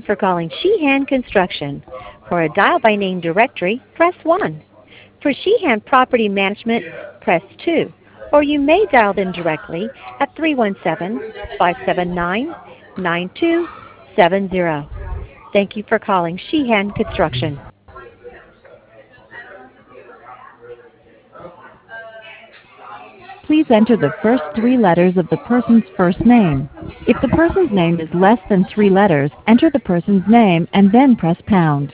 for calling Sheehan Construction. For a dial-by-name directory, press 1. For Sheehan Property Management, press 2. Or you may dial them directly at 317-579-9270. Thank you for calling Sheehan Construction. Please enter the first 3 letters of the person's first name. If the person's name is less than 3 letters, enter the person's name and then press pound.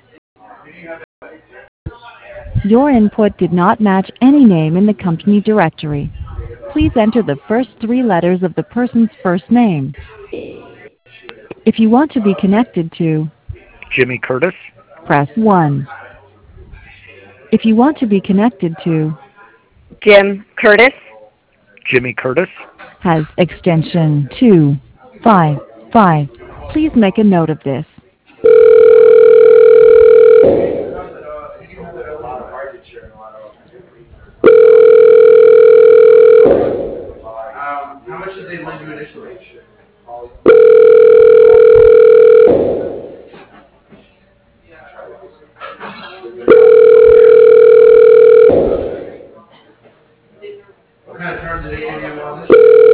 Your input did not match any name in the company directory. Please enter the first 3 letters of the person's first name. If you want to be connected to Jimmy Curtis. press 1. If you want to be connected to Jim Curtis. Jimmy Curtis. has extension 255. Please make a note of this. How much did they lend you initially? What kind of terms did they give you on this?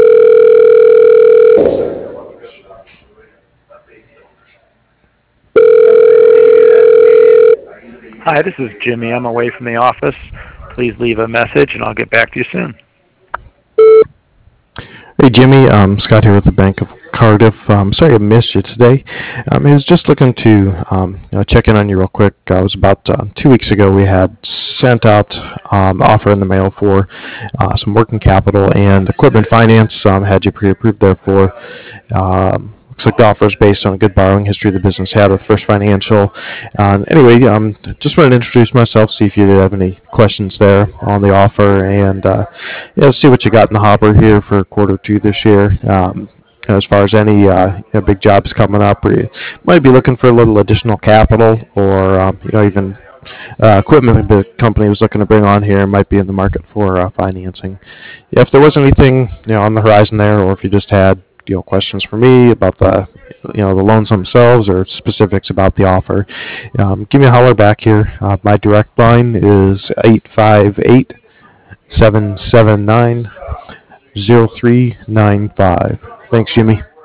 Hi, this is Jimmy. I'm away from the office. Please leave a message and I'll get back to you soon. Hey Jimmy, Scott here with the Bank of Cardiff. Sorry I missed you today. I was just looking to check in on you real quick. It was about 2 weeks ago we had sent out offer in the mail for some working capital and equipment finance. Had you pre-approved there for. Looks like the offer is based on a good borrowing history the business had with First Financial. Anyway, just wanted to introduce myself, see if you have any questions there on the offer, and see what you got in the hopper here for Q2 this year. As far as any big jobs coming up, or you might be looking for a little additional capital, or even equipment the company was looking to bring on here, might be in the market for financing. If there was anything on the horizon there, or if you just had questions for me about the the loans themselves or specifics about the offer, give me a holler back here. My direct line is 858-779-0395. Thanks, Jimmy.